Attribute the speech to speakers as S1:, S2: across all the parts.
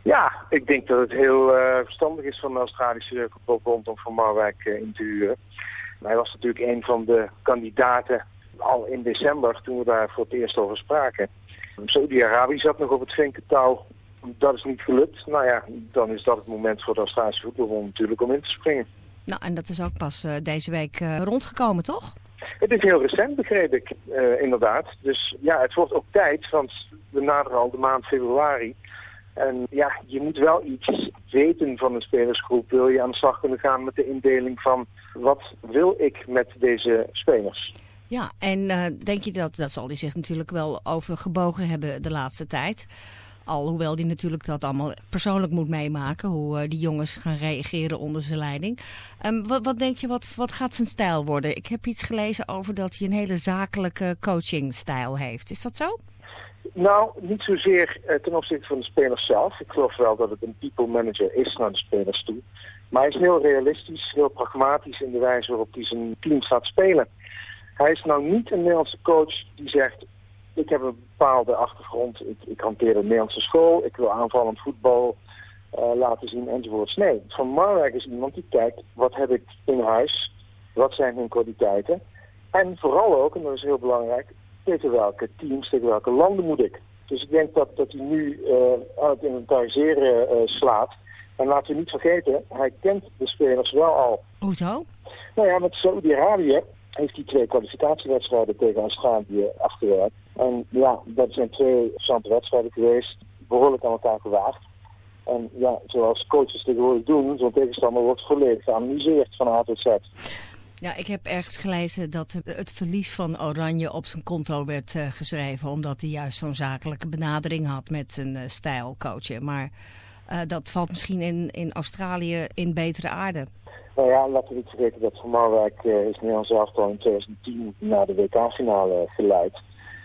S1: Ja, ik denk dat het heel verstandig is van de Australische voetbalbond om Van Marwijk in te huren. Hij was natuurlijk een van de kandidaten al in december toen we daar voor het eerst over spraken. Saudi-Arabië zat nog op het vinkentouw. Dat is niet gelukt. Nou ja, dan is dat het moment voor de Australische voetbalbond natuurlijk om in te springen.
S2: Nou, en dat is ook pas deze week rondgekomen, toch?
S1: Het is heel recent, begreep ik, inderdaad. Dus ja, het wordt ook tijd, want we naderen al de maand februari. En ja, je moet wel iets weten van een spelersgroep. Wil je aan de slag kunnen gaan met de indeling van wat wil ik met deze spelers?
S2: Ja, en denk je dat zal hij zich natuurlijk wel over gebogen hebben de laatste tijd. Alhoewel die natuurlijk dat allemaal persoonlijk moet meemaken. Hoe die jongens gaan reageren onder zijn leiding. Wat denk je, wat gaat zijn stijl worden? Ik heb iets gelezen over dat hij een hele zakelijke coachingstijl heeft. Is dat zo?
S1: Nou, niet zozeer ten opzichte van de spelers zelf. Ik geloof wel dat het een people manager is naar de spelers toe. Maar hij is heel realistisch, heel pragmatisch in de wijze waarop hij zijn team gaat spelen. Hij is nou niet een Nederlandse coach die zegt, ik heb een bepaalde achtergrond, ik hanteer een Nederlandse school, ik wil aanvallend voetbal laten zien enzovoorts. Nee, Van Marwijk is iemand die kijkt, wat heb ik in huis, wat zijn hun kwaliteiten. En vooral ook, en dat is heel belangrijk, tegen welke teams, tegen welke landen moet ik. Dus ik denk dat hij nu aan het inventariseren slaat. En laten we niet vergeten, hij kent de spelers wel al.
S2: Hoezo?
S1: Nou ja, met Saudi-Arabië heeft hij 2 kwalificatiewedstrijden tegen Australië afgewerkt. En ja, dat zijn 2 interessante wedstrijden geweest, behoorlijk aan elkaar gewaagd. En ja, zoals coaches tegenwoordig doen, zo'n tegenstander wordt volledig geanalyseerd van A tot Z.
S2: Ja, ik heb ergens gelezen dat het verlies van Oranje op zijn konto werd geschreven, omdat hij juist zo'n zakelijke benadering had met zijn stijl coachen. Maar dat valt misschien in Australië in betere aarde.
S1: Nou ja, laten we niet vergeten dat Van Marwijk is Nederlands elftal in 2010 naar de WK-finale geleid.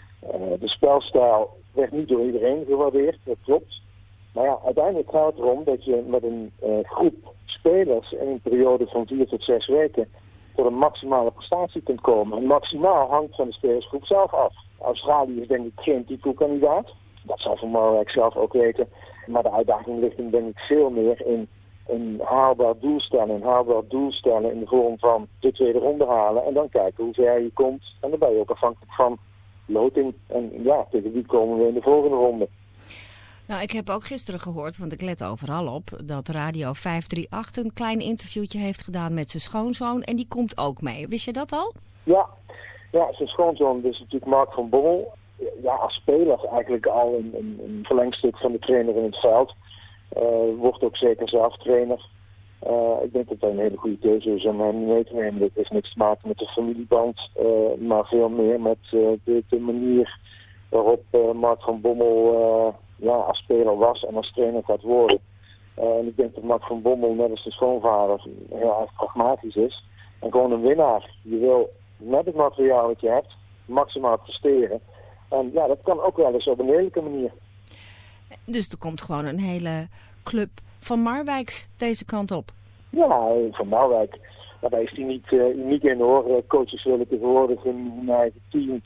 S1: De spelstijl werd niet door iedereen gewaardeerd, dat klopt. Maar ja, uiteindelijk gaat het erom dat je met een groep spelers in een periode van 4 tot 6 weken tot een maximale prestatie kunt komen. En maximaal hangt van de spelersgroep zelf af. Australië is denk ik geen titelkandidaat. Dat zal Van Marwijk zelf ook weten. Maar de uitdaging ligt hem denk ik veel meer in een haalbaar doel stellen. Een haalbaar doel stellen in de vorm van de tweede ronde halen. En dan kijken hoe ver je komt. En dan ben je ook afhankelijk van loting. En ja, tegen wie komen we in de volgende ronde.
S2: Nou, ik heb ook gisteren gehoord, want ik let overal op, dat Radio 538 een klein interviewtje heeft gedaan met zijn schoonzoon. En die komt ook mee. Wist je dat al?
S1: Ja, zijn schoonzoon is natuurlijk Mark van Bommel. Ja, als speler eigenlijk al een verlengstuk van de trainer in het veld. Wordt ook zeker zelf trainer. Ik denk dat dat een hele goede keuze is om hem mee te nemen. Dat heeft niks te maken met de familieband, maar veel meer met de manier waarop Mark van Bommel als speler was en als trainer gaat worden. En ik denk dat Mark van Bommel, net als de schoonvader, heel erg pragmatisch is. En gewoon een winnaar. Je wil met het materiaal dat je hebt maximaal presteren. En ja, dat kan ook wel eens op een heerlijke manier.
S2: Dus er komt gewoon een hele club van Marwijks deze kant op?
S1: Ja, van Marwijk. Daar is hij niet uniek in hoor. Coaches willen tegenwoordig hun eigen team.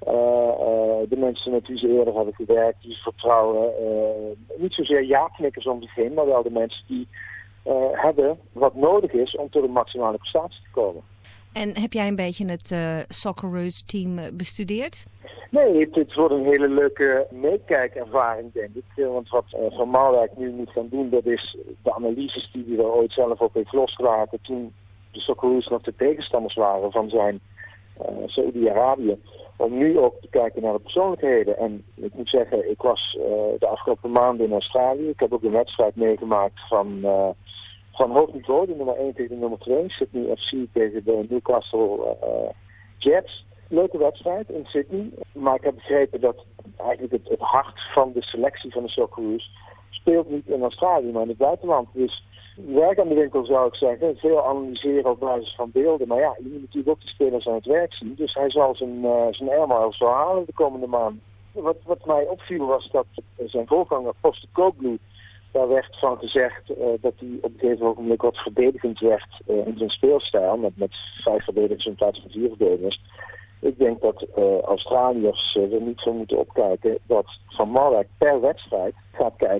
S1: De mensen met wie ze eerder hebben gewerkt, die ze vertrouwen. Niet zozeer ja-knikkers om zich heen, maar wel de mensen die hebben wat nodig is om tot een maximale prestatie te komen.
S2: En heb jij een beetje het Socceroos team bestudeerd?
S1: Nee, het wordt een hele leuke meekijkervaring, denk ik. Want wat Van Marwijk nu moet gaan doen, dat is de analyses die hij er ooit zelf op heeft losgelaten toen de Socceroos nog de tegenstanders waren van zijn Saudi-Arabië. Om nu ook te kijken naar de persoonlijkheden. En ik moet zeggen, ik was de afgelopen maanden in Australië. Ik heb ook een wedstrijd meegemaakt van hoog niveau, de nummer 1 tegen de nummer 2. Sydney FC tegen de Newcastle Jets. Leuke wedstrijd in Sydney. Maar ik heb begrepen dat eigenlijk het hart van de selectie van de Socceroos speelt niet in Australië, maar in het buitenland. Dus werk aan de winkel zou ik zeggen. Veel analyseren op basis van beelden. Maar ja, je moet natuurlijk ook de spelers aan het werk zien. Dus hij zal zijn airmiles wel halen de komende maanden. Wat mij opviel was dat zijn voorganger Postecoglou, daar werd van gezegd dat hij op een gegeven ogenblik wat verdedigend werd in zijn speelstijl. Met 5 verdedigers in plaats van 4 verdedigers. Ik denk dat Australiërs er niet zo moeten opkijken dat Van Marwijk per wedstrijd gaat kijken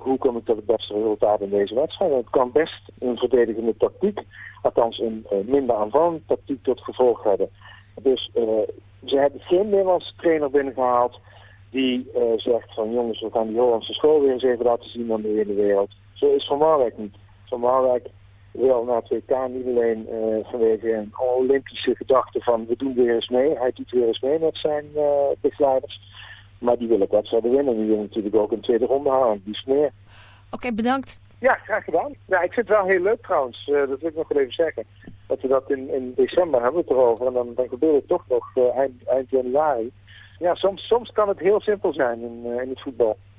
S1: hoe kom ik tot het beste resultaat in deze wedstrijd. En het kan best een verdedigende tactiek, althans een minder aanvallende tactiek tot gevolg hebben. Dus ze hebben geen Nederlandse trainer binnengehaald die zegt van jongens, we gaan die Hollandse school weer eens even laten zien aan de hele wereld. Zo is Van Marwijk niet. Van Marwijk wil naar het WK niet alleen vanwege een Olympische gedachte van we doen weer eens mee. Hij doet weer eens mee met zijn begeleiders. Maar die wil ook wedstrijden winnen. Die wil natuurlijk ook een tweede ronde halen. Die is meer.
S2: Oké, bedankt.
S1: Ja, graag gedaan. Ja, ik vind het wel heel leuk trouwens. Dat wil ik nog wel even zeggen. Dat we dat in december hebben we het erover. En dan gebeurt het toch nog eind januari. Ja, soms kan het heel simpel zijn in het voetbal.